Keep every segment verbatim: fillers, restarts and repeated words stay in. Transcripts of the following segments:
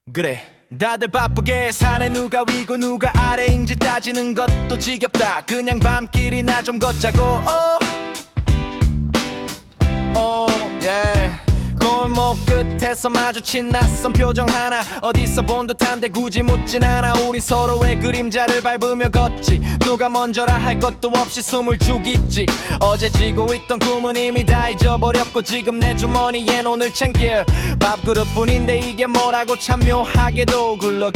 그래 다들 바쁘게 사네. 누가 위고 누가 아래인지 따지는 것도 지겹다. 그냥 밤길이나 좀 걷자고. 오, yeah. 골목 끝에서 마주친 낯선 표정 하나. 어디서 본 듯한데 굳이 묻진 않아. 우린 서로의 그림자를 밟으며 걷지. 누가 먼저라 할 것도 없이 숨을 죽이지. 어제 지고 있던 꿈은 이미 다 잊어버렸고 지금 내 주머니엔 오늘 챙길 밥그릇뿐인데 이게 뭐라고 참 묘하게도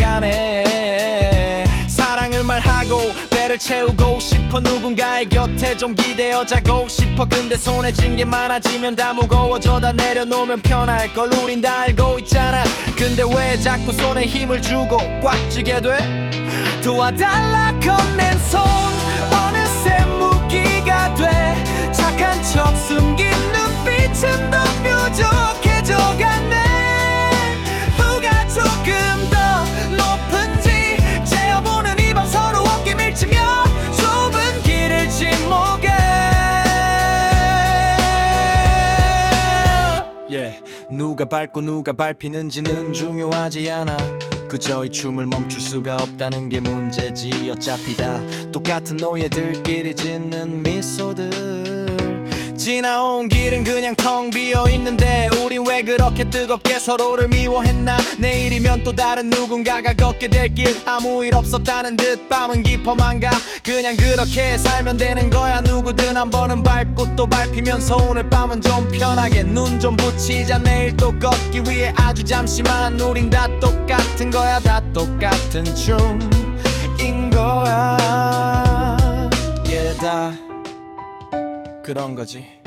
굴러가네. 사랑을 말하고 배를 채우고 싶어. 누군가의 곁에 좀 기대어 자고 싶어. 근데 손에 쥔 게 많아지면 다 무거워져. 다 내려놓으면 편할걸 우린 다 알고 있잖아. 근데 왜 자꾸 손에 힘을 주고 꽉 쥐게 돼? 도와달라 건넨 손 어느새 무기가 돼. 착한 척 숨긴 눈빛은 더 뾰족해져가네. 누가 조금 더 높은지 재어보는 이 밤 서로 어깨 밀치며 좁은 길을 침묵해. yeah. 누가 밟고 누가 밟히는지는 중요하지 않아. 그저 이 춤을 멈출 수가 없다는 게 문제지. 어차피 다 똑같은 노예들끼리 짓는 미소들. 지나온 길은 그냥 텅 비어있는데 우린 왜 그렇게 뜨겁게 서로를 미워했나. 내일이면 또 다른 누군가가 걷게 될 길. 아무 일 없었다는 듯 밤은 깊어만 가. 그냥 그렇게 살면 되는 거야. 누구든 한 번은 밟고 또 밟히면서 오늘 밤은 좀 편하게 눈 좀 붙이자. 내일 또 걷기 위해 아주 잠시만. 우린 다 똑같은 거야. 다 똑같은 춤인 거야. yeah, 다 그런 거지.